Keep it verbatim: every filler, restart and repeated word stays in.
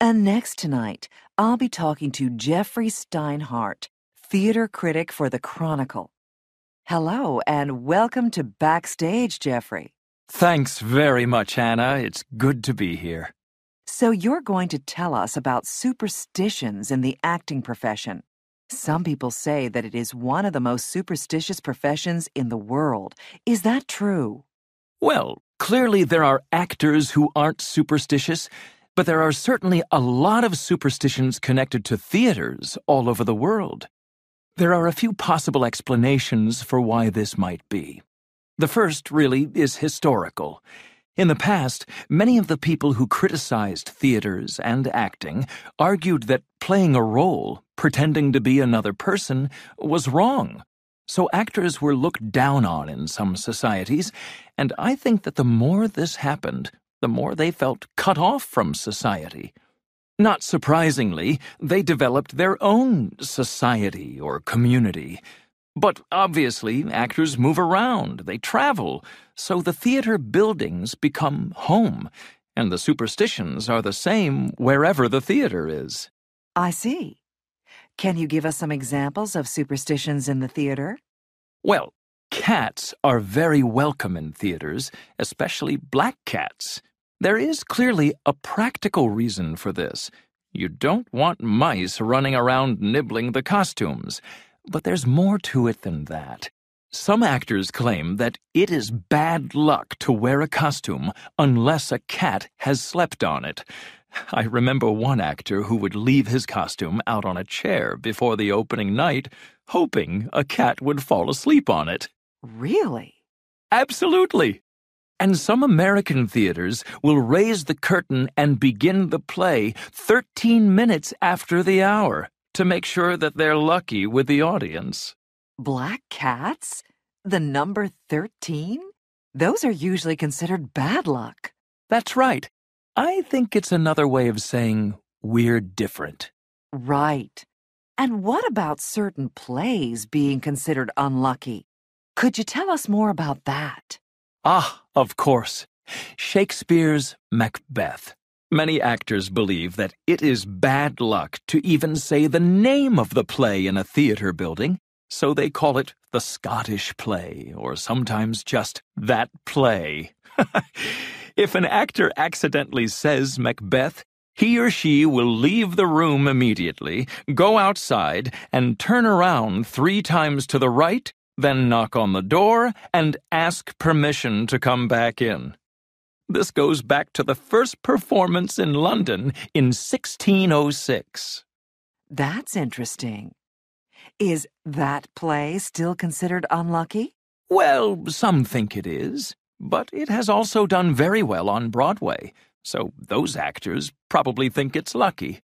And next tonight, I'll be talking to Jeffrey Steinhardt, theater critic for The Chronicle. Hello, and welcome to Backstage, Jeffrey. Thanks very much, Anna. It's good to be here. So you're going to tell us about superstitions in the acting profession. Some people say that it is one of the most superstitious professions in the world. Is that true? Well, clearly there are actors who aren't superstitious, but there are certainly a lot of superstitions connected to theaters all over the world. There are a few possible explanations for why this might be. The first, really, is historical. In the past, many of the people who criticized theaters and acting argued that playing a role, pretending to be another person, was wrong. So actors were looked down on in some societies, and I think that the more this happened, the more they felt cut off from society. Not surprisingly, they developed their own society or community. But obviously, actors move around, they travel, so the theater buildings become home, and the superstitions are the same wherever the theater is. I see. Can you give us some examples of superstitions in the theater? Well, cats are very welcome in theaters, especially black cats. There is clearly a practical reason for this. You don't want mice running around nibbling the costumes. But there's more to it than that. Some actors claim that it is bad luck to wear a costume unless a cat has slept on it. I remember one actor who would leave his costume out on a chair before the opening night, hoping a cat would fall asleep on it. Really? Absolutely. And some American theaters will raise the curtain and begin the play thirteen minutes after the hour, to make sure that they're lucky with the audience. Black cats? The number thirteen? Those are usually considered bad luck. That's right. I think it's another way of saying we're different. Right. And what about certain plays being considered unlucky? Could you tell us more about that? Ah, of course. Shakespeare's Macbeth. Many actors believe that it is bad luck to even say the name of the play in a theater building, so they call it the Scottish play, or sometimes just that play. If an actor accidentally says Macbeth, he or she will leave the room immediately, go outside, and turn around three times to the right, then knock on the door and ask permission to come back in. This goes back to the first performance in London in sixteen oh six. That's interesting. Is that play still considered unlucky? Well, some think it is, but it has also done very well on Broadway, so those actors probably think it's lucky.